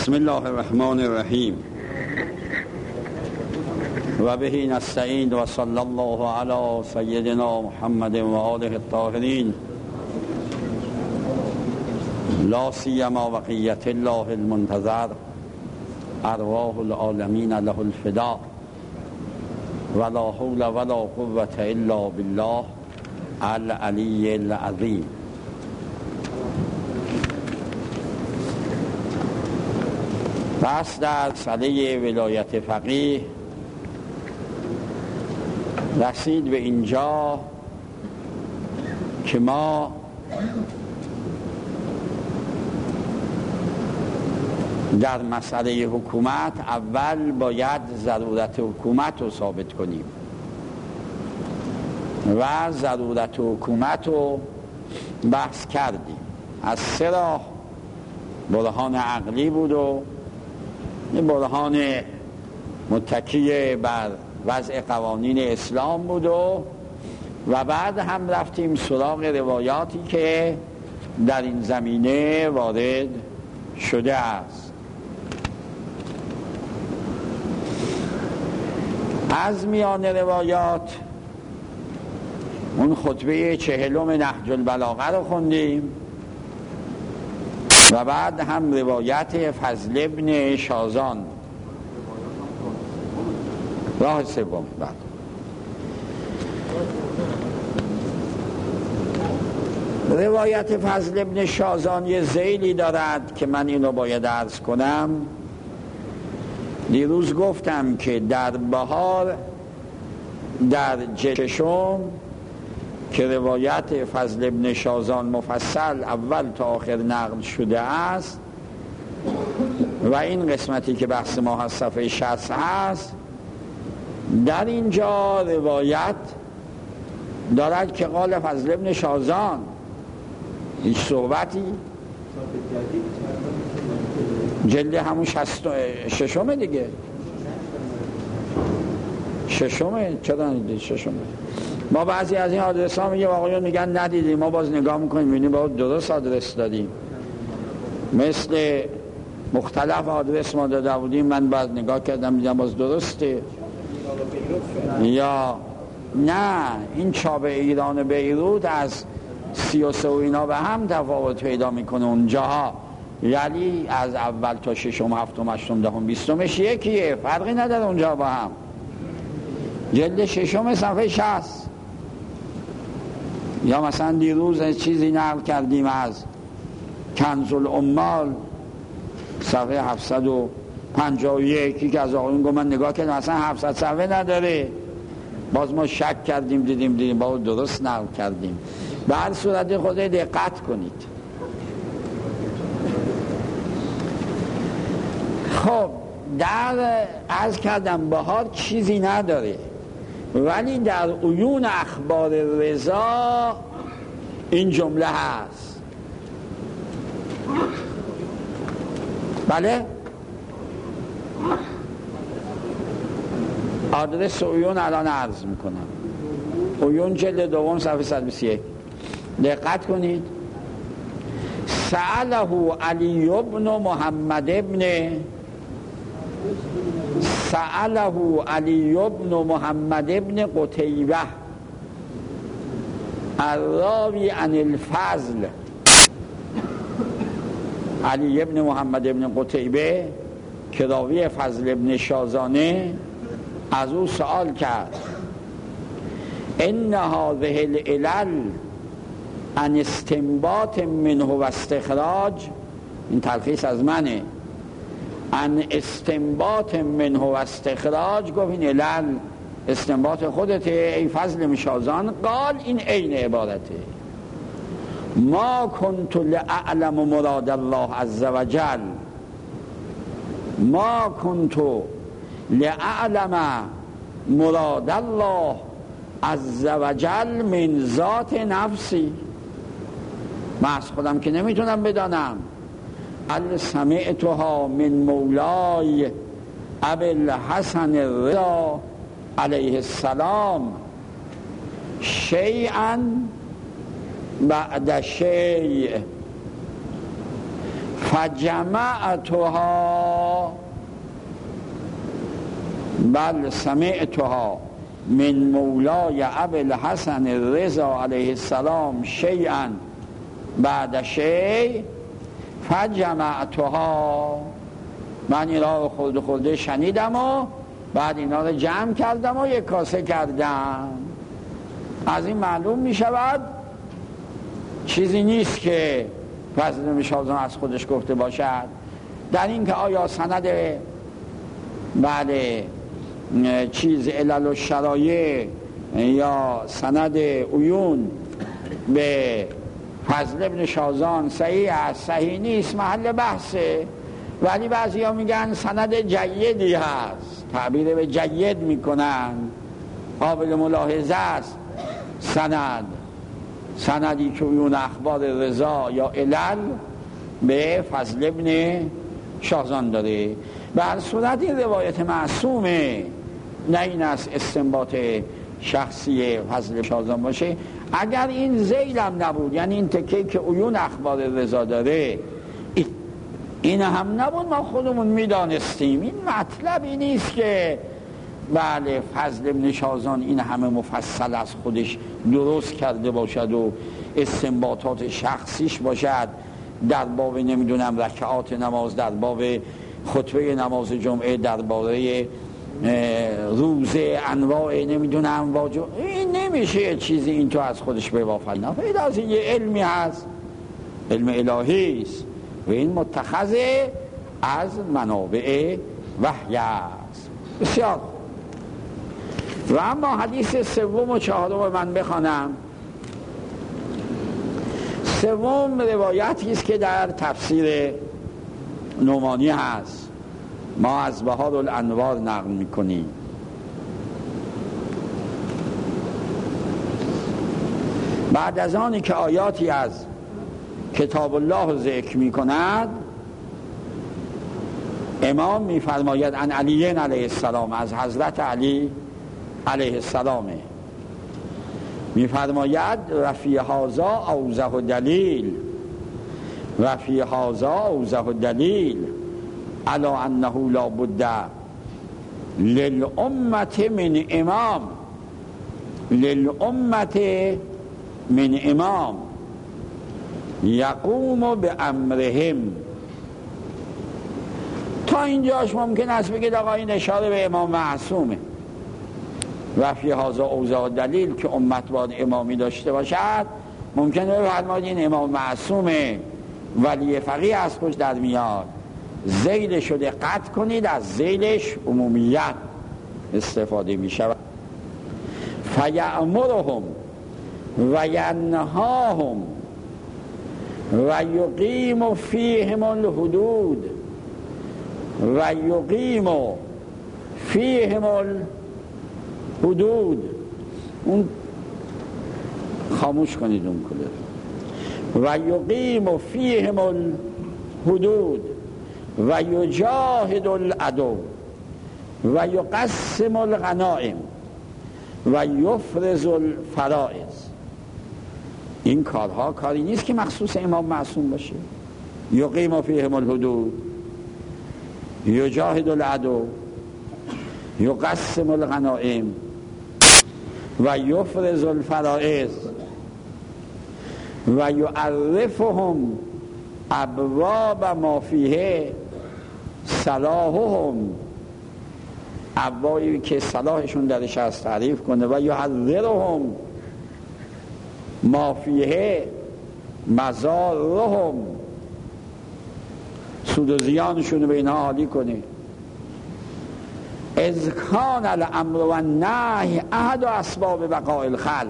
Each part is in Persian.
بسم الله الرحمن الرحیم و به نستعین و صلی الله علی سیدنا محمد و آله الطاهرین لا سیما بقیت الله المنتظر ارواح العالمین له الفداء ولا حول ولا قوة الا بالله العلی العظیم. پس در مسئله ولایت فقیه رسید به اینجا که ما در مسئله حکومت اول باید ضرورت حکومت رو ثابت کنیم و ضرورت حکومت رو بحث کردیم. از سه راه برهان عقلی بود و برهان متکی بر وضع قوانین اسلام بود و بعد هم رفتیم سراغ روایاتی که در این زمینه وارد شده است. از میان روایات اون خطبه 40 نهج البلاغه رو خوندیم و بعد هم روایت فضل ابن شازان راه سوم. روایت فضل ابن شازان یه ذیلی دارد که من اینو باید عرض کنم. دیروز گفتم که در بهار در جشم که روایت فضل ابن شازان مفصل اول تا آخر نقل شده است و این قسمتی که بحث ما هست صفحه 60 هست، در اینجا روایت دارد که قال فضل ابن شازان. هیچ صحبتی جلد همون 66 دیگه، چرا ندید ششمه؟ ما بعضی از این آدرس ها میگه آقایون میگن ندیدیم، ما باز نگاه میکنیم میبینیم باید درست آدرس دادیم. مثل مختلف آدرس ما داده بودیم، من باز نگاه کردم میدم باز درسته یا نه. این چاپ ایران بیروت از 33 و اینا به هم تفاوت پیدا میکنه اونجاها، یعنی از اول تا 6م 7م 8م 10م 20مش یکیه، فرقی نداره اونجا با هم. جلد 6 صفحه 60. یا مثلا دیروز چیزی نقل کردیم از کنز العمال صفحه 751 که از آقایون گفت من نگاه کردم اصلا 700 صفحه نداره، باز ما شک کردیم دیدیم با درست نقل کردیم. به هر صورت خود دقت کنید. خب در عرض کردم بهار چیزی نداره، ولی در عیون اخبار رضا این جمله هست. بله آدرس عیون الان عرض میکنم. عیون جلد 2 صفحه 121. دقت کنید. سأله علی ابن محمد ابن قتیبه الراوی عن الفضل. علی ابن محمد ابن قتیبه که راوی فضل ابن شازانه از او سوال کرد ان هذه العلل عن استنباط منه و استخراج، این تلخیص از منه، عن استنباط منه و استخراج، گفت این علل استنباط خودته ای فضل مشازان. قال این عین عبارته ما کنت لأعلم مراد الله عز وجل، ما کنت لأعلم مراد الله عز وجل من ذات نفسی. من از خودم که نمیتونم بدانم. سمعتها من مولای ابی الحسن الرضا علیه السلام شیئا بعد شیء فجمعتها بل سمعتها من مولای ابی الحسن الرضا علیه السلام شیئا بعد شیء فجمعتها، من اینا رو خورده شنیدم و بعد اینا رو جمع کردم و یک کاسه کردم. از این معلوم می شود چیزی نیست که فضل بن شازان از خودش گفته باشد. در این که آیا سند بله چیز علل و شرایع یا سند عیون به فضل بن شازان صحیح است صحیح نیست محل بحثه، ولی بعضی ها میگن سند جیدی هست، تعبیر به جید میکنن، قابل ملاحظه است. سندی که عیون اخبار رضا یا علل به فضل بن شازان داره. به هر صورت این روایت معصومه، نه این است استنباط شخصی فضل شازان باشه. اگر این ذیل هم نبود، یعنی این تکه که عیون اخبار رضا داره این هم نبود، ما خودمون میدانستیم. این مطلبی نیست که بله فضل بن شازان این همه مفصل از خودش درست کرده باشد و استنباطات شخصیش باشد در باب نمیدونم رکعات نماز، در باب خطبه نماز جمعه، درباره روزه، انواع نمیدونم واجب. این نمیشه چیزی این تو از خودش ببافد، نه پیدا از یه علمی هست، علم الهی است و این متخذ از منابع وحی است. بسیار. و اما حدیث سوم و چهارم من بخوانم. سوم روایتی است که در تفسیر نعمانی هست، ما از بهار الانوار نقل میکنیم. بعد از آنی که آیاتی از کتاب الله ذکر میکند، امام میفرماید عن علی علیه السلام، از حضرت علی علیه السلام میفرماید رفی هذا اوضح دلیل، رفی هذا اوضح دلیل علی انه لا بد للامه من امام، للامه من امام یقوم بامرهم. تا اینجاش ممکن است بگید آقا این اشاره به امام معصومه. رفی هذا اوضح دلیل که امت باید امامی داشته باشد، ممکنه بفرمایید این امام معصومه، ولی فقیه از خوش در میاد، ذیلش رو دقت کنید، از ذیلش عمومیت استفاده می شود. فیأمرهم و ینهاهم و یقیم فیهم الحدود و یقیم فیهم الحدود. اون خاموش کنید اون کلر. و یقیم فیهم الحدود و یجاهد العدو و یقسم الغنائم و یفرز الفرائض. این کارها کاری نیست که مخصوص امام معصوم باشه. یقیم فیهم الحدود، یجاهد العدو، یقسم الغنائم و یفرز الفرائض و یعرفهم ابواب ما فیه صلاحهم، ابوابی که صلاحشون درش هست تعریف کنه. و یحذرهم ما فیه مضارهم، سود و زیانشون به اینها حالی کنه. اذ کان الامر و النهی احد اسباب بقاء الخلق،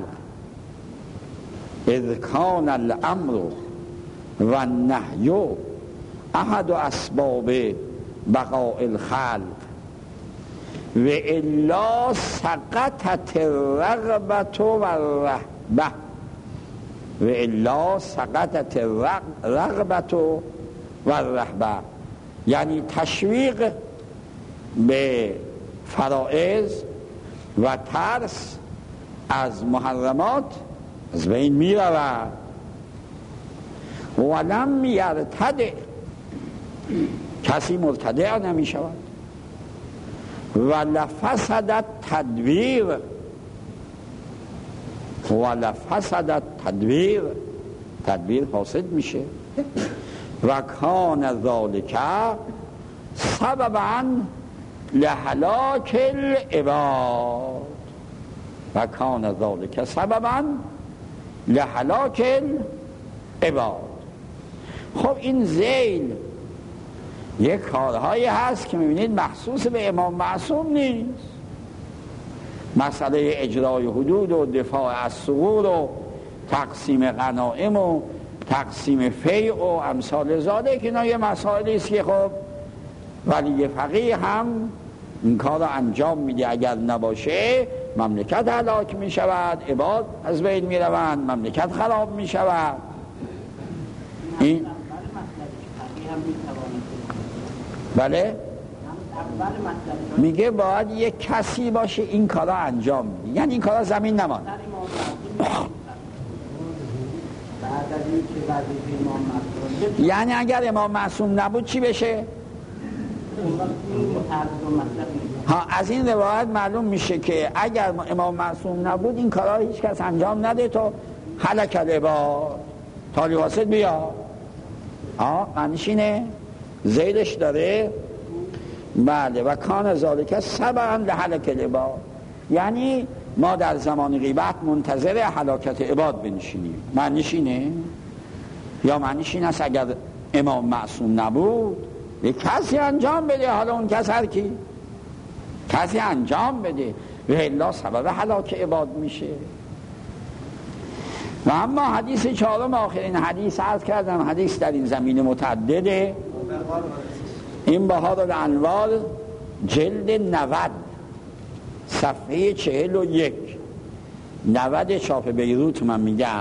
اذ کان الامر و النهی احد اسباب بقاء الخلق و الا سقطت الرغبة و الرهبة، و الا سقطت الرغبة و الرهبة، یعنی تشویق به فرائض و ترس از محرمات از بین می رود. ولم یرتدع کسی مرتدع نمی شود. و لفسدت تدبیر، و لفسدت تدبیر، تدبیر فاسد میشه. و کان ذالک سببا لهلاک العباد، و کان ذالک سببا لهلاک العباد. خب این ذیل یک کارهایی هست که میبینید مخصوص به امام معصوم نیست. مسئله اجرای حدود و دفاع از ثغور و تقسیم غنائم و تقسیم فیع و امثال ذالک، اینا یه مسائلی است که خب ولی فقیه هم این کار رو انجام میده. اگر نباشه مملکت هلاک میشود، عباد از بین میروند، مملکت خراب میشود. این بله میگه باید یک کسی باشه این کارا انجام میده، یعنی این کارا زمین نماند. یعنی اگر امام معصوم نبود چی بشه؟ ها، از این روایت معلوم میشه که اگر امام معصوم نبود این کارا هیچ کس انجام نده تو هلک العباد، تالی واسط بیا. معنیش اینه، زیدش داره. بله، و کان ذالک سببا لهلاک العباد، یعنی ما در زمان غیبت منتظر هلاکت عباد بنشینیم. معنیش اینه؟ یا معنیش این است اگر امام معصوم نبود یک کسی انجام بده، حالا اون کس هر کی کسی انجام بده و الا سبب هلاک عباد میشه. و اما حدیث چهارم، آخرین حدیث عرض کردم، حدیث در این زمینه متعدده. این بهار الانوار جلد 90 صفحه 41، 90 چاپ بیروت من میگم،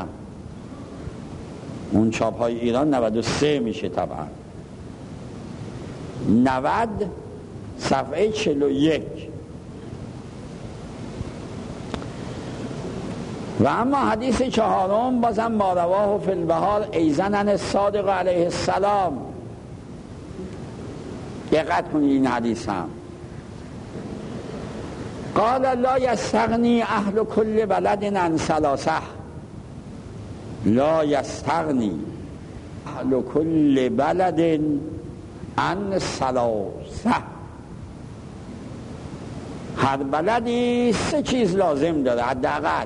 اون چاپ های ایران 93 میشه طبعا. 90 صفحه 41. و اما حدیث چهارم بازم ما رواه فی البحار ایضاً عن الصادق علیه السلام. دقت کنید این حدیث هم قال لا یستغنی اهل کل بلد عن ثلاثه، لا یستغنی اهل کل بلد عن ثلاثه. هر بلدی 3 چیز لازم داره حداقل: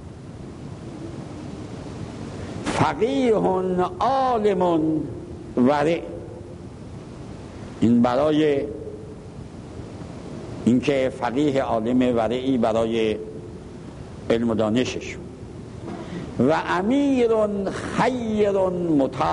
فقیه عالم ورع. این برای اینکه فقیه عالم ورعی برای علم و دانشش، و امیر خیر مطاع.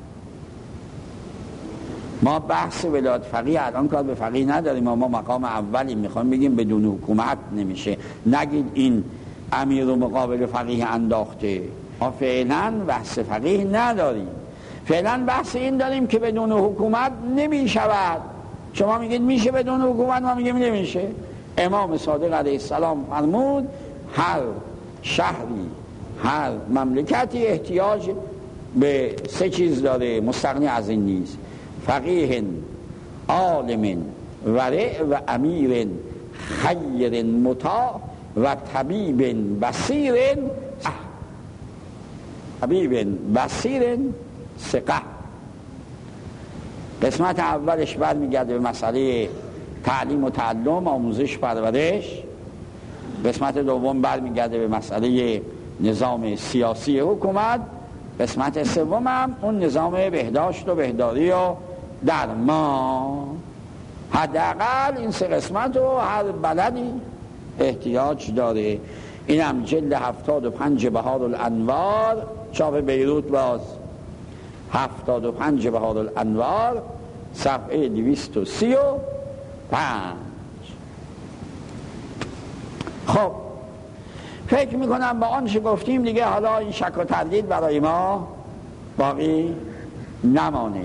ما بحث ولایت فقیه الان کار به فقیه نداریم، ما مقام اولی میخوایم بگیم بدون حکومت نمیشه. نگید این امیر و مقابل فقیه انداخته. ما فعلا بحث فقیه نداریم، فعلا بحث این داریم که بدون حکومت نمیشود. شما میگید میشه بدون حکومت، ما میگیم نمیشه. امام صادق علیه السلام فرمود هر شهری، هر مملکتی احتیاج به 3 چیز داره، مستغنی از این نیست: فقیه عالم ورع و امیر خیر مطاع و طبیب بصیر ثقه. قسمت اولش برمیگرده به مسئله تعلیم و تعلم، آموزش پرورش. قسمت دوم برمیگرده به مسئله نظام سیاسی حکومت. قسمت سوم هم اون نظام بهداشت و بهداری و درمان. حداقل این 3 قسمت رو هر بلدی احتیاج داره. این هم جلد 75 بهار الانوار چاپ بیروت، باز 75 بهار الانوار صفحه 235. خب فکر میکنم با آنچه گفتیم دیگه حالا این شک و تردید برای ما باقی نمانه.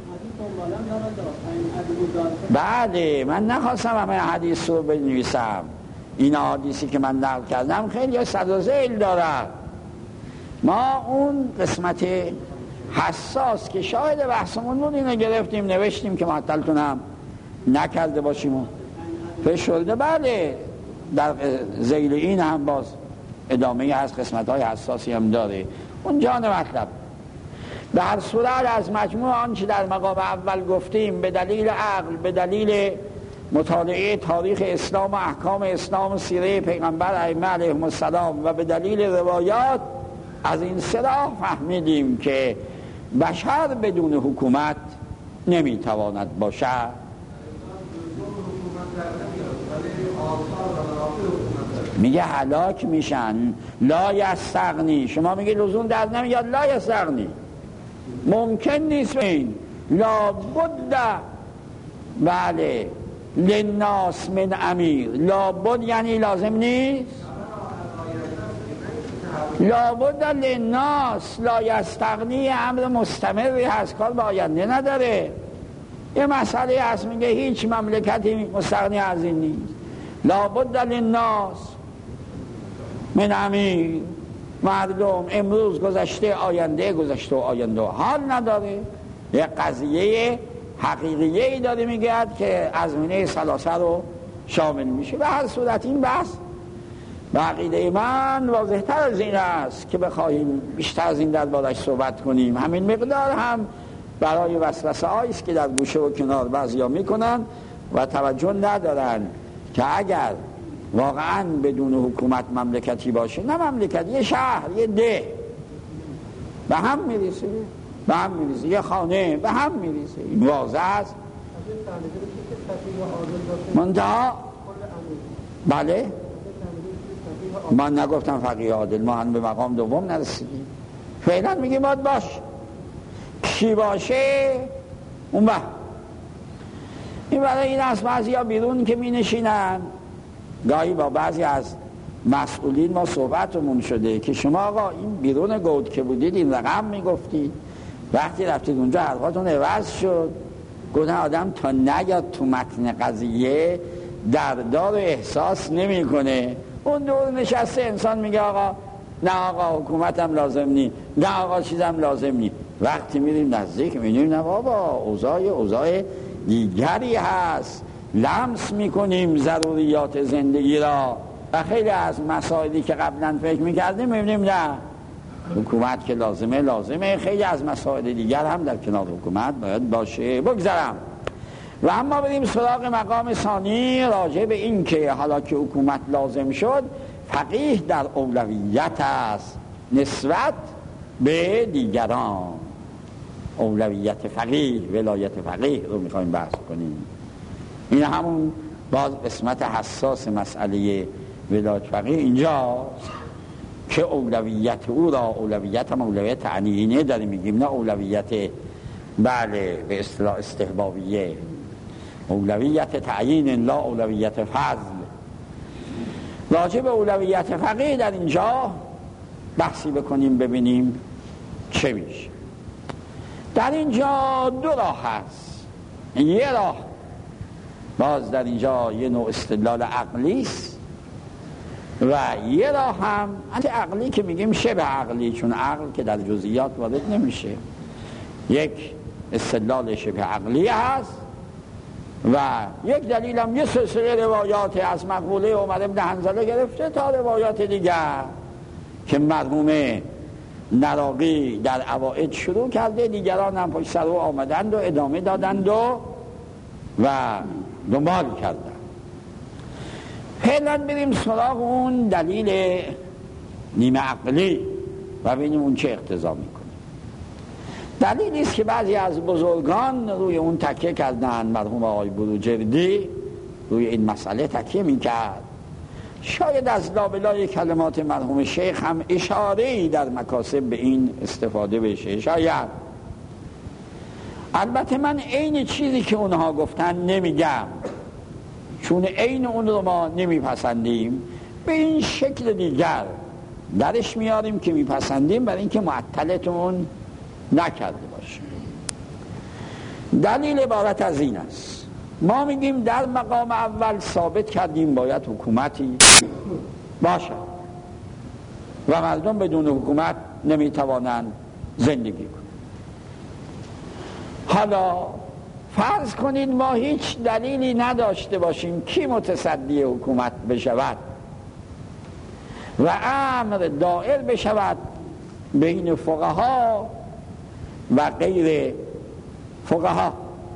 بله، من نخواستم همه حدیث رو بنویسم. این حدیثی که من نقل کردم خیلی صد و ذیل دارد. ما اون قسمت حساس که شاهد بحثمون بود اینو گرفتیم نوشتیم که معطلتون هم نکرده باشیم و فشرده. بله در ذیل این هم باز ادامه هست، قسمت های حساسی هم داره اون جان مطلب. به هر صورت از مجموع آنچه در مقام اول گفتیم به دلیل عقل، به دلیل مطالعه تاریخ اسلام و احکام اسلام و سیره پیغمبر ائمه علیهم السلام و به دلیل روایات، از این سراح فهمیدیم که بشر بدون حکومت نمیتواند باشد. میگه هلاک میشن، لا یستغنی. شما میگه لزوم در نمیاد لا یستغنی، ممکن نیست این لا بد بله للناس من امیر. لا بد یعنی لازم نیست، لا بد للناس، لا یستغنی امر مستمری هست، کار به آینده نداره. یه مسئله هست میگه هیچ مملکتی مستغنی از این نیست. لا بد للناس من امیر، مردم امروز گذشته آینده، گذشته و آینده حال نداره. یه قضیه حقیقیه‌ای داره میگه که ازمینه ثلاثه رو شامل میشه. به هر صورت این بحث به عقیده من واضح‌تر از این است که بخواهیم بیشتر از این دربارش صحبت کنیم. همین مقدار هم برای وسوسه هایی است که در گوشه و کنار بعضیا میکنن و توجه ندارن که اگر واقعا بدون حکومت مملکتی باشه، نه مملکت، یه شهر، یه ده به هم میریسه، به هم میریسه، یه خانه به هم میریسه. این واضح است. منتها بله من نگفتم فقیه عادل، ما هم به مقام دوم نرسیدیم. فعلا میگیم باید باش، کی باشه اون این برای این است بعضی ها بیرون که می نشینن، گاهی با بعضی از مسئولین ما صحبتمون شده که شما آقا این بیرون گود که بودید این رقم می گفتید، وقتی رفتید اونجا حرفاتون عوض شد. گفتن آدم تا نیاد تو متن قضیه دردار و احساس نمی کنه. اون دور نشسته انسان میگه آقا نه آقا حکومتم لازم نی، نه آقا چیزم لازم نی. وقتی میریم نزدیک میبینیم نه بابا اوضاع دیگری هست، لمس میکنیم ضروریات زندگی را و خیلی از مسائلی که قبلا فکر میکردیم میبینیم نه حکومت که لازمه. خیلی از مسائل دیگر هم در کنار حکومت باید باشه. بگذارم و اما بریم سراغ مقام ثانی راجع به این که حالا که حکومت لازم شد فقیه در اولویت است نسبت به دیگران. اولویت فقیه، ولایت فقیه رو میخوایم بحث کنیم. این همون باز قسمت حساس مسئله ولایت فقیه اینجاست که اولویت او را، اولویت هم اولویت تعیینی داریم میگیم، نه اولویت بله به اصطلاح استحبابیه، اولویت تعیین لا اولویت فضل. راجع به اولویت فقیه در اینجا بحثی بکنیم ببینیم چه میشه. در اینجا دو راه هست. یه راه باز در اینجا یه نوع استدلال عقلی است و یه راه هم عقلی که میگیم شبه عقلی، چون عقل که در جزئیات وارد نمیشه. یک استدلال شبه عقلی هست و یک دلیل هم یه سلسله روایات از مقوله عمر بن حنظله گرفته تا روایات دیگر که مرحوم نراقی در اوائد شروع کرده، دیگران هم پشت سر او آمدند و ادامه دادند و دنبال کردند. فعلا بریم سراغ اون دلیل نیمه عقلی و ببینیم اون چه اقتضا میکنه. دلیلی است که بعضی از بزرگان روی اون تکیه کردن. مرحوم آقای بروجردی روی این مسئله تکیه میکرد. شاید از لابلای کلمات مرحوم شیخ هم اشاره‌ای در مکاسب به این استفاده بشه، شاید. البته من عین چیزی که اونها گفتن نمیگم، چون عین اون رو ما نمیپسندیم. به این شکل دیگر درش میاریم که میپسندیم برای اینکه معطلتون نکرده باشه. دلیل عبارت از این است. ما میگیم در مقام اول ثابت کردیم باید حکومتی باشه و مردم بدون حکومت نمیتوانند زندگی کنند. حالا فرض کنید ما هیچ دلیلی نداشته باشیم کی متصدی حکومت بشود و امر دائر بشود بین فقها و غیر فقها.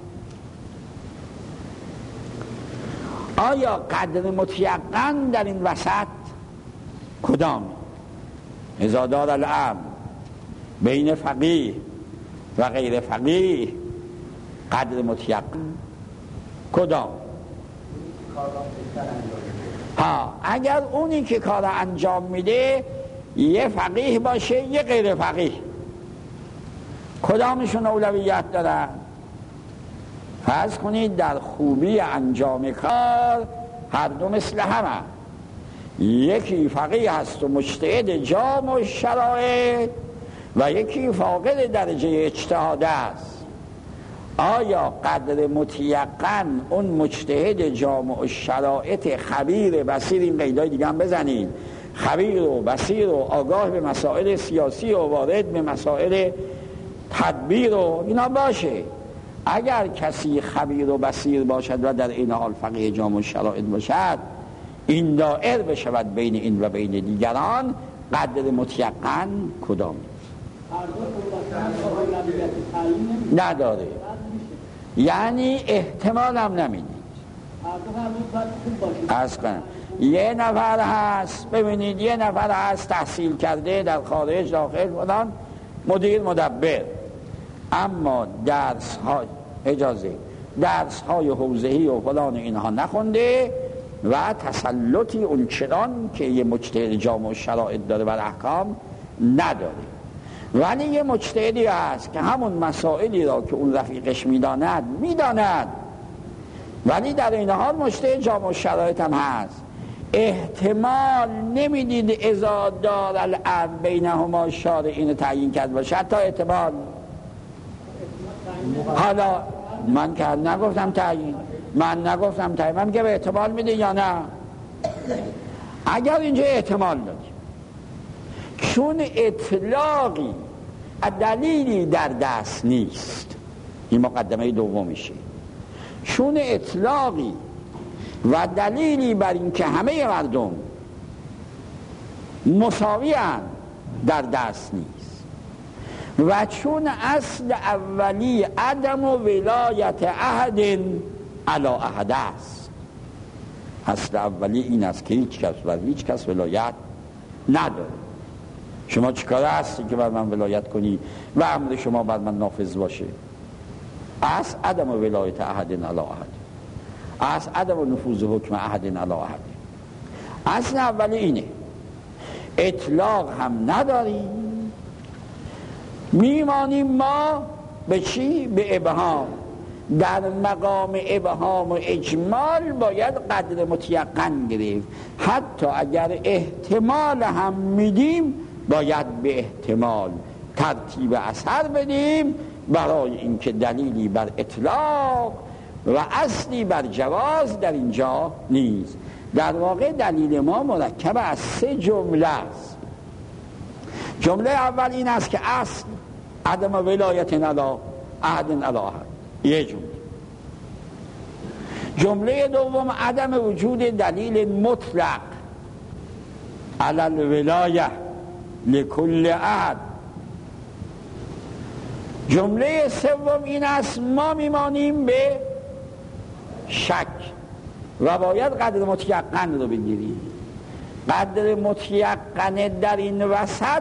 آیا قدر متیقن در این وسط کدام؟ اذا دار الامر بین فقیه و غیر فقیه قدر متیقن کدام؟ اگر اونی که کار انجام میده یه فقیه باشه یه غیر فقیه، کدامشون اولویت دارن؟ فرض کنید در خوبی انجام کار هر دو مثل همه، یکی فقیه هست و مجتهد جامع شرایط و یکی فاقد درجه اجتهاد است. آیا قدر متیقن اون مجتهد جامع شرایط خبیر بصیر، این قیدای دیگه هم بزنید، خبیر و بصیر و آگاه به مسائل سیاسی و وارد به مسائل تدبیر و اینا باشه، اگر کسی خبیر و بصیر باشد و در این حال فقیه جامع شرایط باشد، این دائر بشود بین این و بین دیگران، قدر متیقن کدام؟ نداره، یعنی احتمال هم نمیدید. از کنم یه نفر هست، ببینید یه نفر هست تحصیل کرده در خارج داخل فلان، مدیر مدبر، اما درس های حوزه‌ای و فلان اینها نخونده و تسلطی اونچنان که یه مجتهد جامع شرایط داره بر احکام نداره، ولی یه مجتهدی هست که همون مسائلی را که اون رفیقش میداند ولی در این حال مجتهد جامع شرایط هم هست. احتمال نمیدید اذا دار الامر بینهما شارع اینو تعیین کرد باشه، حتی احتمال. حالا من که نگفتم تعیین، من میگم احتمال میده یا نه. اگر اینجا احتمال دادیم چون اطلاقی دلیلی در دست نیست، این مقدمه دومیشه، چون اطلاقی و دلیلی بر این که همه مردم مساوی اند در دست نیست، و چون اصل اولی عدم و ولایت احد علی احد است، اصل اولی این است که هیچ کس بر هیچ کس ولایت نداره. شما چیکار هستی که بر من ولایت کنی و امر شما بر من نافذ باشه؟ اصل عدم و ولایت احد علی احد، اصل عدم و نفوذ حکم احد علی احد. اصل اولی اینه، اطلاق هم نداریم، میمانیم ما به چی؟ به ابهام. در مقام ابهام و اجمال باید قدر متیقن گرفت، حتی اگر احتمال هم میدیم باید به احتمال ترتیب اثر بدیم، برای اینکه دلیلی بر اطلاق و اصلی بر جواز در اینجا نیست. در واقع دلیل ما مرکب از 3 جمله است. جمله اول این است که اصل عدم ولایت علی احد علی احد، یه جمله دوم عدم وجود دلیل مطلق علی الولایه لکل احد. جمله سوم این است ما میمانیم به شک و باید قدر متیقن رو بگیریم. قدر متیقن در این وسط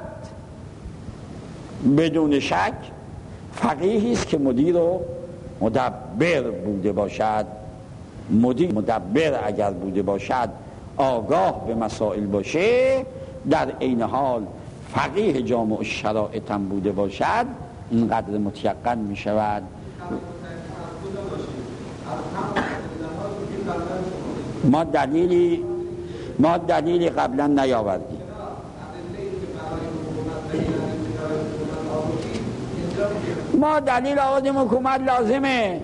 بدون شک فقیهی است که مدیر و مدبر بوده باشد. مدیر مدبر اگر بوده باشد، آگاه به مسائل باشه، در عین حال فقیه جامع شرایط هم بوده باشد، این قدر متیقن می شود. ما دلیلی قبلا نیاوردیم. ما دلیل آوردیم حکومت لازمه.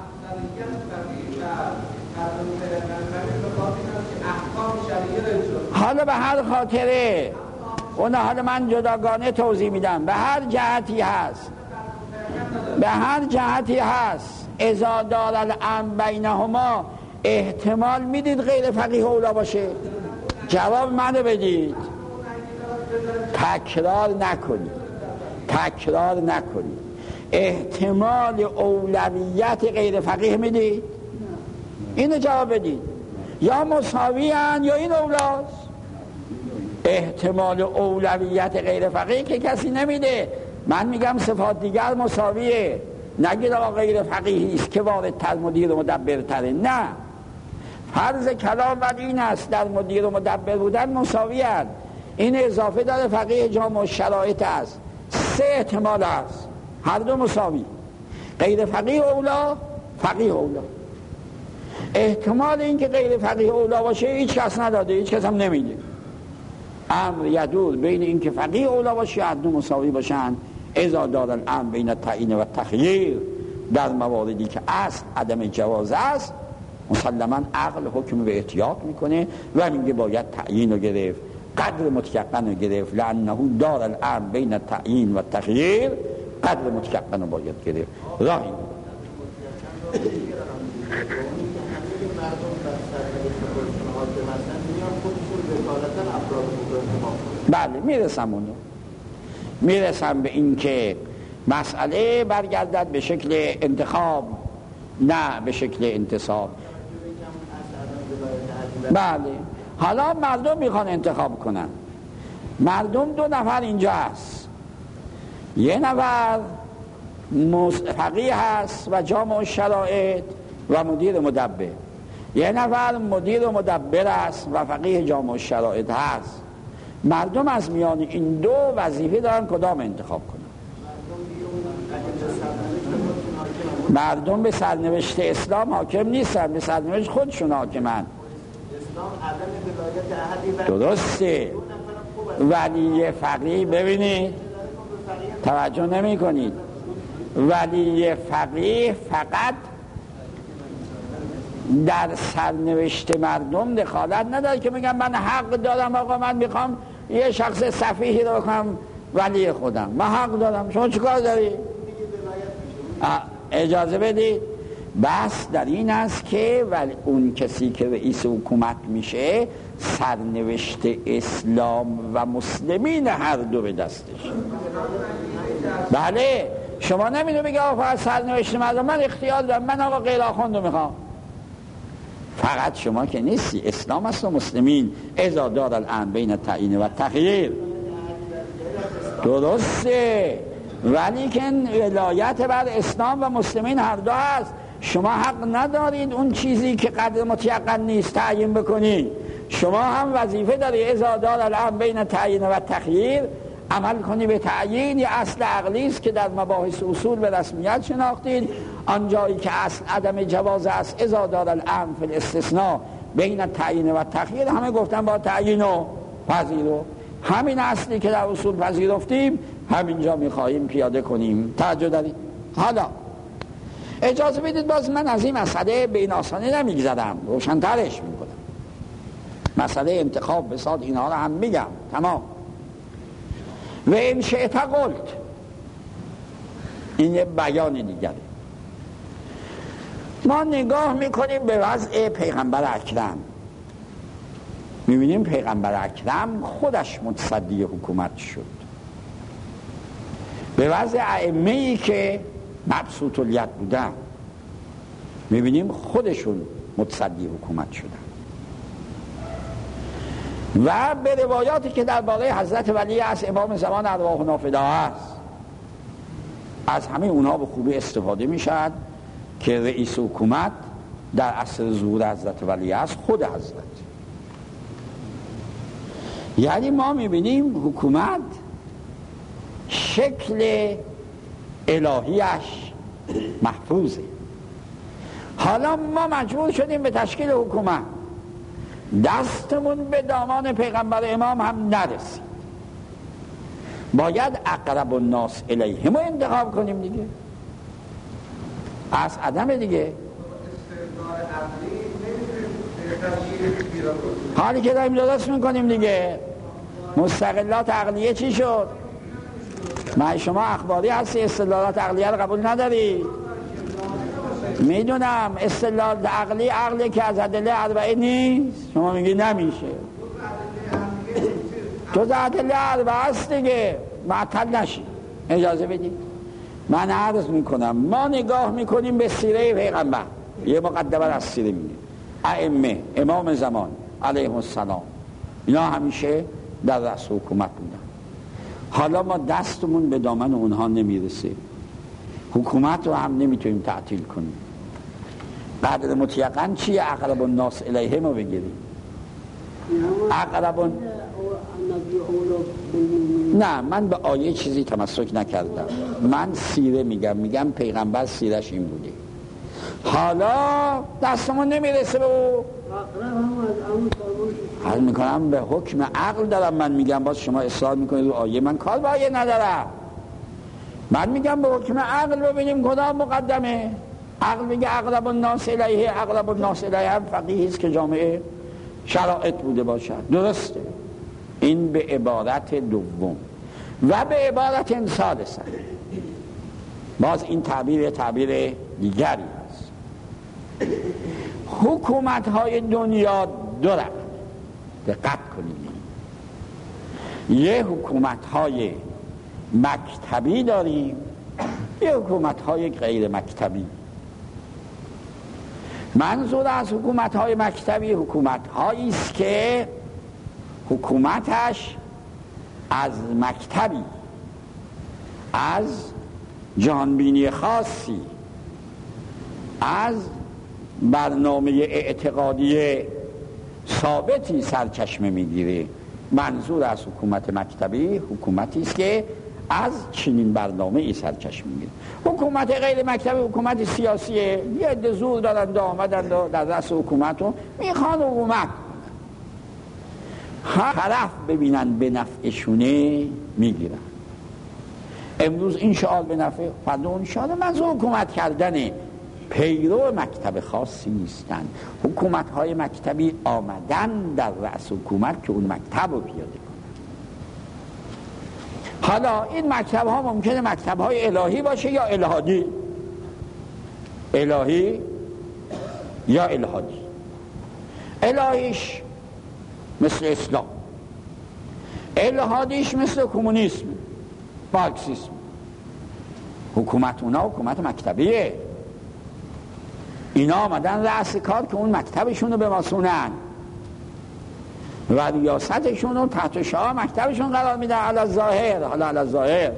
حالا به هر خاطره اون حالا من جداگانه توضیح میدم، به هر جهتی هست به هر جهتی هست اذا دار الامر بینهما احتمال میدید غیر فقیه اولا باشه؟ جواب منو بدید. تکرار نکنید. احتمال اولویت غیر فقیه میدید؟ اینو جواب بدید. یا مساوی هن یا این اولاست. احتمال اولویت غیر فقیه که کسی نمیده. من میگم صفات دیگر مساویه، نگید آقا غیر فقیهی است که وارد تر مدیر و مدبر تره. نه، فرض کلام و این است در مدیر و مدبر بودن مساوی هست. این اضافه داره فقیه جامع شرایط است. 3 احتمال است، هر دو مساوی. غیر فقیه اولا، فقیه اولا. احتمال این که غیر فقیه اولا باشه هیچ کس نداده، هیچ کس هم نمیده. امر یدور بین این که فقیه اولا باشه هر دو مساوی باشن. اذا دار الامر بین التعیین و تخییر، در مواردی که اصل عدم جواز است مسلما عقل حکم به احتیاط میکنه و میگه باید تعیین رو گرفت، قدر متیقن رو گرفت. لانه دار الامر بین التعیین و تخییر، قدر متیقن رو باید گرفت. راهی بله میرسم به این که مسئله برگردد به شکل انتخاب نه به شکل انتصاب. بله، حالا مردم میخوان انتخاب کنن. مردم 2 نفر اینجا هست، یه نفر فقیه هست و جامع شرایط و مدیر مدبر، یه نفر مدیر و مدبر است و فقیه جامع شرایط هست. مردم از میان این 2 وظیفه دارن کدام انتخاب کنن. مردم به سرنوشت اسلام حاکم نیستن، به سرنوشت خودشون حاکمن. درسته، ولی فقیه ببینید توجه نمی کنید، ولی فقیه فقط در سرنوشت مردم دخالت نداره که میگم من حق دارم آقا من میخوام یه شخص سفیهی رو بکنم ولی خودم، من حق دارم، شما چیکار داری؟ اجازه بدید. بس در این است که اون کسی که رئیس حکومت میشه سرنوشت اسلام و مسلمین هر دو به دستش. بله، شما نمیدونی بگه آقا فقط سرنوشت مردم، من اختیار دارم، من آقا غیر آخوند رو میخوام. فقط شما که نیستی، اسلام است و مسلمین. اذا دار الامر بین التعیین و تخییر. درسته، ولی که ولایت بر اسلام و مسلمین هر دو هست. شما حق ندارید اون چیزی که قدر متیقن نیست تعیین بکنید. شما هم وظیفه داری اذا دار الامر بین تعیین و تخییر عمل کنی به تعیین. یه اصل عقلی است که در مباحث اصول به رسمیت شناختید. آنجایی که اصل عدم جواز است اذا دار الامر فی الاستثناء بین تعیین و تخییر، همه گفتن با تعیین و پذیرو. همین اصلی که در اصول پذیرفتیم همینجا میخواهیم پیاده کنیم. توجه دارید؟ حالا اجازه بدید باز من از این مسئله به این آسانی نمیگذرم، روشن‌ترش میکنم. مسئله انتخاب بساط اینها رو هم میگم. تمام. و این شئت قلت، این یه بیان دیگره. ما نگاه میکنیم به وضع پیغمبر اکرم، میبینیم پیغمبر اکرم خودش متصدی حکومت شد. به وضع ائمه‌ای که مبسوط الید بودن میبینیم خودشون متصدی حکومت شدن. و به روایاتی که درباره حضرت ولی از امام زمان ارواح نافده است، از همه اونها به خوبی استفاده میشد که رئیس حکومت در عصر ظهور حضرت ولی است خود حضرت. یعنی ما میبینیم حکومت شکل الهیش محفوظه. حالا ما مجبور شدیم به تشکیل حکومت، دستمون به دامان پیغمبر امام هم نرسید، باید اقرب الناس الیه ما انتخاب کنیم دیگه. از عدم دیگه حالی که داریم درست میکنیم دیگه. مستقلات عقلیه چی شد؟ من شما اخباری هستی، استدلالات عقلیه رو قبول نداری؟ میدونم استدلال عقلی عقلی که از ادله اربعه نیست. شما میگی نمیشه، جز ادله اربعه است دیگه، معطل نشی. اجازه بدید من عرض میکنم، ما نگاه میکنیم به سیره پیغمبر، یه مقدمه از سیره میگیم. ائمه، امام زمان علیه السلام، اینا همیشه در رأس حکومت بودن. حالا ما دستمون به دامن اونها نمیرسه، حکومت رو هم نمیتونیم تعطیل کنیم. قدر مطلقاً چیه؟ اقرب الناس الیه ما بگیریم. اقرب نه، من به آیه چیزی تمسک نکردم، من سیره میگم پیغمبر سیرش این بوده. حالا دستمون نمیرسه به او، حال میکنم به حکم عقل دارم من میگم، باز شما اصرار میکنید رو آیه. من کار با آیه ندارم، من میگم به حکم عقل ببینیم کدام مقدمه. عقل میگه اقرب الناس الیه، اقرب الناس الیه هم فقیهی است که جامعه شرائط بوده باشد، درسته. این به عبارت دوم و به عبارت ثالثه، باز این تعبیر دیگری است. حکومت های دنیا دو رقم، دقت کنید. یه حکومت های مکتبی داریم، یه حکومت های غیر مکتبی. منظور از حکومت های مکتبی حکومت هایی است که حکومتش از مکتبی، از جهانبینی خاصی، از برنامه اعتقادی ثابتی سرچشمه میگیره. منظور از حکومت مکتبی حکومتی است که از چنین برنامه‌ای سرچشمه میگیره. حکومت غیر مکتبی حکومت سیاسیه، یه عده زور دارن آمدن در رأس حکومت رو میخوان حکومت هر طرف ببینن به نفعشونه میگیرن. امروز این شعار به نفع، فردا اون شعار. منظور حکومت کردنه، پیرو مکتب خاصی نیستن. حکومت های مکتبی آمدن در رأس حکومت که اون مکتب رو پیاده کنن. حالا این مکتب ها ممکنه مکتب های الهی باشه یا الهادی، الهی یا الهادی. الهیش مثل اسلام، الهادیش مثل کمونیسم، مارکسیسم. حکومت اونا حکومت مکتبیه، اینا آمدن رأس کار که اون مکتبشون رو بماسونن و ریاستشون رو تحت شعار مکتبشون قرار میدن. علی ظاهر، حالا علی ظاهر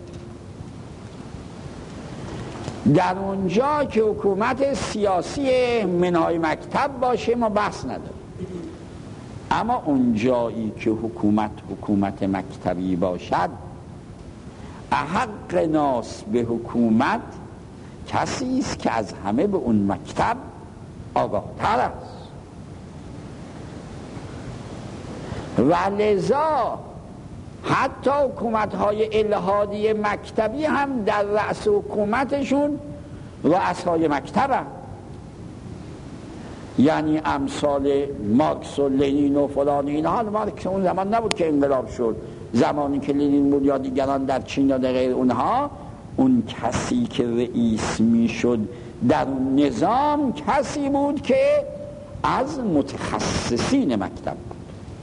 در اونجا که حکومت سیاسی منهای مکتب باشه ما بحث نداریم، اما اونجایی که حکومت مکتبی باشد، احق ناس به حکومت کسی است که از همه به اون مکتب آگاه تر است. و لذا حتی حکومت‌های الهادی مکتبی هم در رأس حکومتشون رؤسای مکتب هم. یعنی امثال مارکس و لنین و فلان اینها. مارکس اون زمان نبود که انقلاب شد، زمانی که لنین بود یا دیگران در چین یا در غیر اونها، اون کسی که رئیس می شد در اون نظام کسی بود که از متخصصین مکتب بود.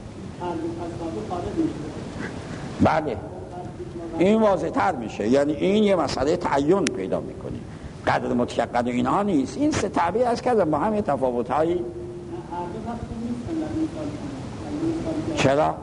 بله این واضح تر میشه، یعنی این یه مسئله تعین پیدا میکنه، قدر مطلق و اینها نیست. این سه تعبیر از کردم با هم یه تفاوت هایی. چرا؟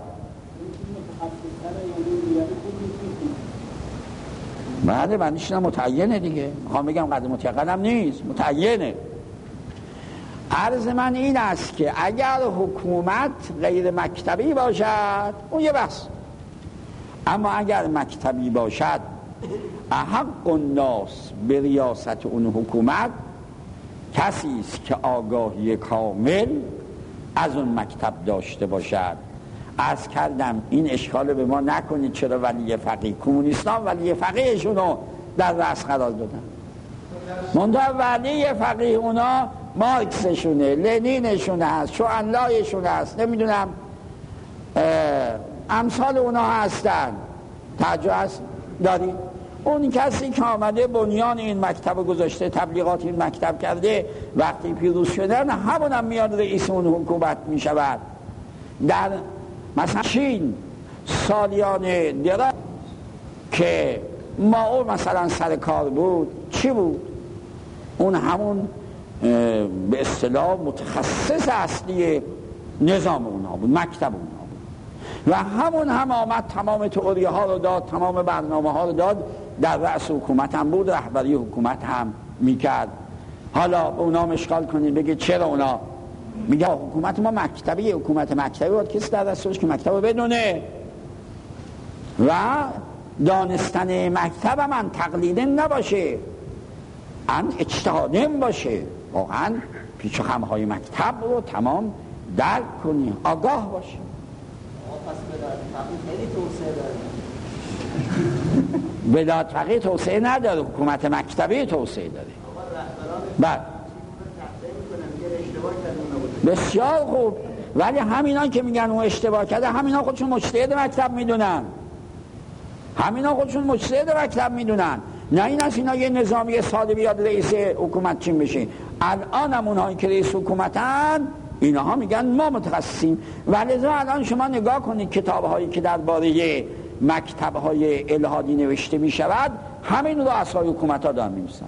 بله معنیش متعینه دیگه، میخوام بگم قدر مطلق هم نیست، متعینه. عرض من این است که اگر حکومت غیر مکتبی باشد اون یه بحث، اما اگر مکتبی باشد احق الناس به ریاست اون حکومت کسی است که آگاهی کامل از اون مکتب داشته باشد. عرض کردم این اشکال به ما نکنید چرا ولی فقیه کمونیستان ولی فقیهشون رو در رأس قرار دادن، منتها ولی فقیه اونا مارکسشونه، لنینشونه هست، شوانلایشونه هست، نمیدونم امثال اونا هستن. توجه هست؟ دارید. اون کسی که آمده بنیان این مکتب گذاشته، تبلیغات این مکتب کرده، وقتی پیروز شدن همون هم میاد رئیس اون حکومت میشود. در مثلا چین سالیان دراز که مائو مثلا سر کار بود، چی بود؟ اون همون به اصطلاح متخصص اصلی نظام اونها بود، مکتب اونها بود و همون هم آمد تمام تئوری ها رو داد، تمام برنامه ها رو داد، در رأس حکومت هم بود، رهبری حکومت هم میکرد. حالا به اونا اشکال کنید بگید چرا اونا میگه حکومت ما مکتبی، حکومت مکتبی بود، کسی در دستش که مکتب رو بدونه و دانستن مکتب من تقلیده نباشه، ان اجتهادم باشه، واقعا پیچ و خمهای مکتب رو تمام درک کنی، آگاه باشه. پس خیلی توسعه داره. ولایت فقیه توسعه نداره، حکومت مکتبی توسعه داره. بعد بسیار خوب، ولی همینا که میگن اون اشتباه کرده، همینا خودشون مجتهد مکتب میدونن، همینا خودشون مجتهد مکتب میدونن. نه این است اینا یه نظامی ساده بیاد رئیس حکومت چین بشه. الان هم اونهایی که رئیس حکومتن اینها میگن ما متخصصیم. ولذا الان شما نگاه کنید کتاب‌هایی که درباره مکتب‌های الحادی نوشته میشود، همین رؤسای حکومت‌ها دارن می‌نویسن.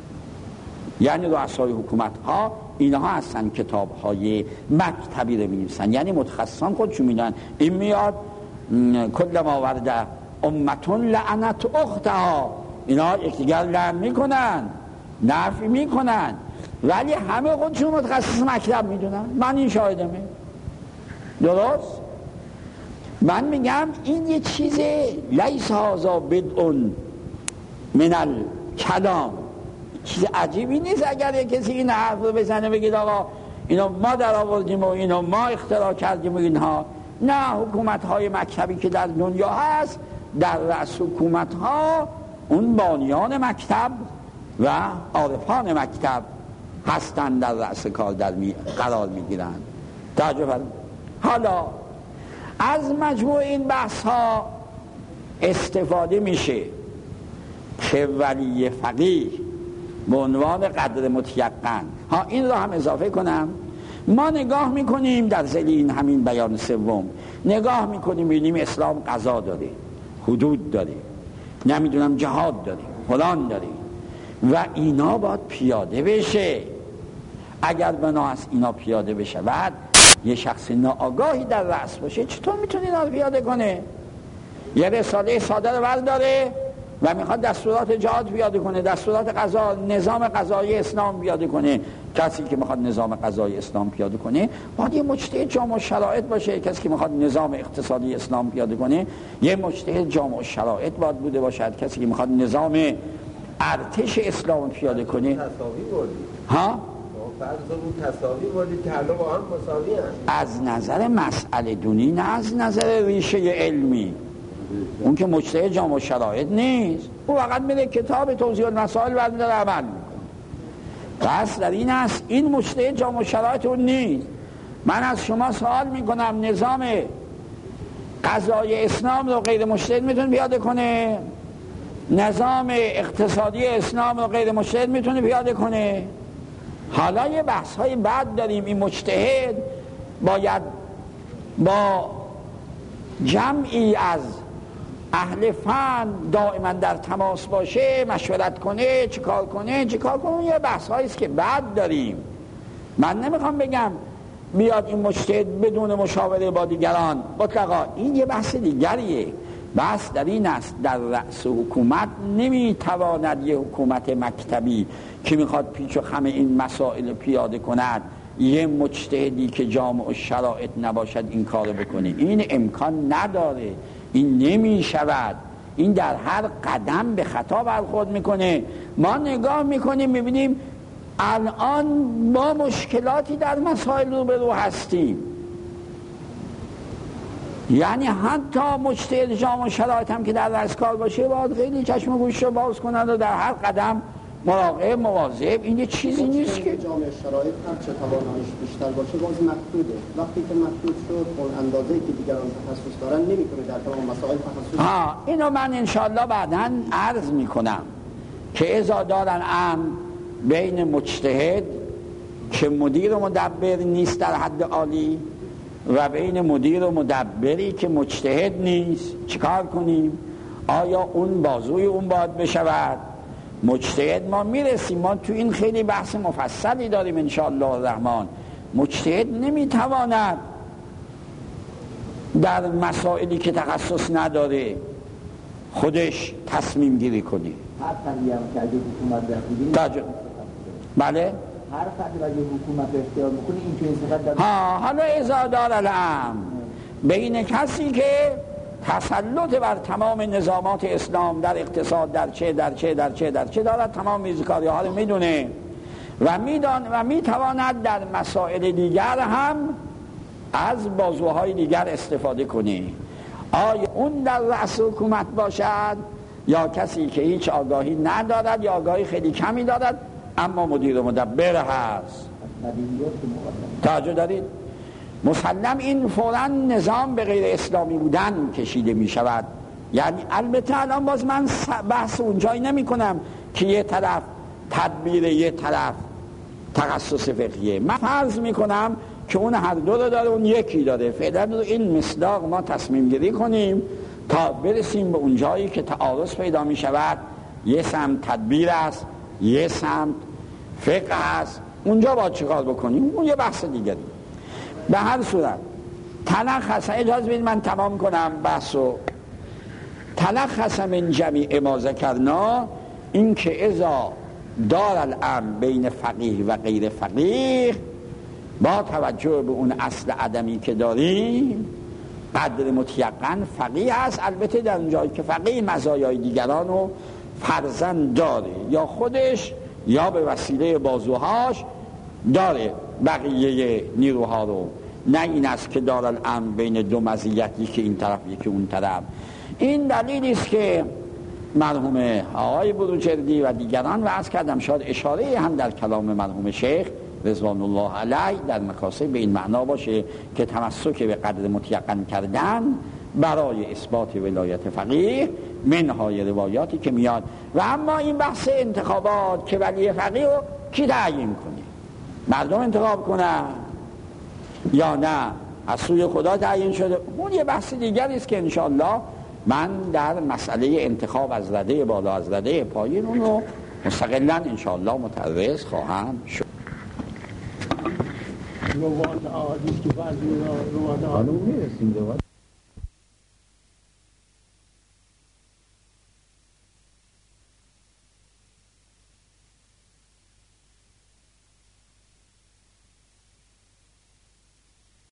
یعنی رؤسای حکومت‌ها اینها هستن کتاب‌های مکتبی رو می‌نویسن، یعنی متخصصان خودشون میدونن. این میاد کل ما ورده امتون لعنت اختها، اینا یکدیگر لعن میکنن، نفی میکنن، ولی همه خودشون متخصص مکتب میدونن. من این شاهدمه. درست؟ من میگم این یه چیز لیس هذا بدء من الکلام، چیز عجیبی نیست اگر یک کسی این حرف رو بزنه بگید آقا اینو ما در آوردیم و اینو ما اختراع کردیم و اینها. نه، حکومت‌های مکتبی که در دنیا هست، در رأس حکومت‌ها اون بانیان مکتب و عارفان مکتب هستند، در رأس کار قرار میگیرند. توجه فرمایید. حالا از مجموع این بحث ها استفاده میشه که ولی فقیه به عنوان قدر متیقن، ها این رو هم اضافه کنم، ما نگاه میکنیم در ذیل این همین بیان سوم، نگاه میکنیم میبینیم اسلام قضا داره، حدود داره، نمیدونم جهاد داره، فلان داره و اینا باید پیاده بشه. اگر بنا است اینا پیاده بشه بعد یه شخص ناآگاهی در رأس باشه چطور میتونه اینا رو پیاده کنه؟ یه رساله ساده رو برداره و میخواد دستورات جهاد پیاده کنه، دستورات قضا، نظام قضایی اسلام پیاده کنه. کسی که میخواد نظام قضایی اسلام پیاده کنه باید یه مجتهد جامع شرایط باشه. کسی که میخواد نظام اقتصادی اسلام پیاده کنه یه مجتهد جامع شرایط باید بوده باشد. کسی که میخواد نظام ارتش اسلام پیاده کنه ها فرض اون تساوی وارد که حالا با هم مساوی هست از نظر مسئله دونی، نه از نظر ریشه علمی. اون که مجتهد جامع شرایط نیست، او فقط میره کتاب توضیح المسائل بعد میره عمل میکنه. بس در این است این مجتهد جامع شرایط اون نیست. من از شما سوال میکنم نظام قضایی اسلام رو غیر مجتهد میتونه پیاده کنه؟ نظام اقتصادی اسلام رو غیر مجتهد میتونه پیاده کنه؟ حالا یه بحث های بعد داریم. این مجتهد باید با جمعی از اهل فن دائما در تماس باشه، مشورت کنه، چیکار کنه. یه بحث هاییست که بعد داریم. من نمیخوام بگم بیاد این مجتهد بدون مشاوره با دیگران مطلقا، این یه بحث دیگریه. بحث در این است در رأس حکومت نمیتواند یه حکومت مکتبی که میخواد پیچ و خم این مسائل پیاده کند یه مجتهدی که جامع و شرایط نباشد این کارو بکنه. این امکان نداره، این نمیشود. این در هر قدم به خطا برخورد میکنه. ما نگاه میکنیم میبینیم الان ما مشکلاتی در مسائل روبرو هستیم. یعنی حتی مجتهد جامع و شرایط هم که در رأس کار باشه باید خیلی چشم و گوش رو باز کنند و در هر قدم مراقب مواظب، این یه چیزی نیست که جامعه شرایط هر چه تواناییش بیشتر باشه باز محدوده. وقتی که محدود شد اون اندازه‌ای که دیگران تخصص دارن نمی‌تونه در تمام مسائل تخصص. اینو من انشالله بعداً عرض میکنم که اذا دارن بین مجتهد که مدیر و مدبر نیست در حد عالی و بین مدیر و مدبری که مجتهد نیست، چیکار کنیم؟ آیا اون بازوی اون باید بشود؟ مجتهد ما میرسیم، ما تو این خیلی بحث مفصلی داریم انشاءالله الرحمن. مجتهد نمیتواند در مسائلی که تخصص نداره خودش تصمیم گیری کنه. هر فردی هم که اگه حکومت داخلی بله؟ هر فردی اگه حکومت اختیار بکنه این که استفاده حالا اذا دار الامر بین کسی که تسلط بر تمام نظامات اسلام در اقتصاد در چه دارد، تمام میزکاری ها رو میدونه و میتواند در مسائل دیگر هم از بازوهای دیگر استفاده کنه. آیا اون در رأس حکومت باشد یا کسی که هیچ آگاهی ندارد یا آگاهی خیلی کمی دارد اما مدیر و مدبر هست؟ توجه دارید؟ مسلم این فوراً نظام به غیر اسلامی بودن کشیده می شود. یعنی البته الان باز من بحث اونجایی نمی کنم که یه طرف تدبیر یه طرف تخصص فقهیه، من فرض می کنم که اون هر دو رو داره، اون یکی داره. فعلا رو این مصداق ما تصمیم گیری کنیم تا برسیم به اون جایی که تعارض پیدا می شود، یه سمت تدبیر است یه سمت فقه است، اونجا باید چیکار بکنیم؟ اون یه بحث دیگری. به هر صورت تلخص، اجازه بدید من تمام کنم بحثو. تلخص من جمیع ما ذکرنا این که اذا دار الامر بین فقیه و غیر فقیه، با توجه به اون اصل عدمی که داریم، قدر متیقن فقیه است. البته در اون جایی که فقیه مزایای دیگران رو فرضاً داره، یا خودش یا به وسیله بازوهاش داره بقیه نیروها رو، نه این است که دار الامر بین دو مزیتی که این طرف یکی اون طرف. این دلیلی است که مرحوم آقای بروجردی و دیگران و عرض کردم شاید اشاره هم در کلام مرحوم شیخ رضوان الله علیه در مکاسب به این معنا باشه که تمسک به قدر متیقن کردن برای اثبات ولایت فقیه منهای روایاتی که میاد. و اما این بحث انتخابات که ولی فقیه رو کی تعیین کنه؟ مردم انتخاب کنن یا نه از سوی خدا تعیین شده؟ اون یه بحث دیگری است که انشاءالله من در مسئله انتخاب از رده بالا از رده پایین اون رو مستقلاً انشاءالله متعرض خواهم شد. روان عادی که بعضی روان عادی میرسیم دوباره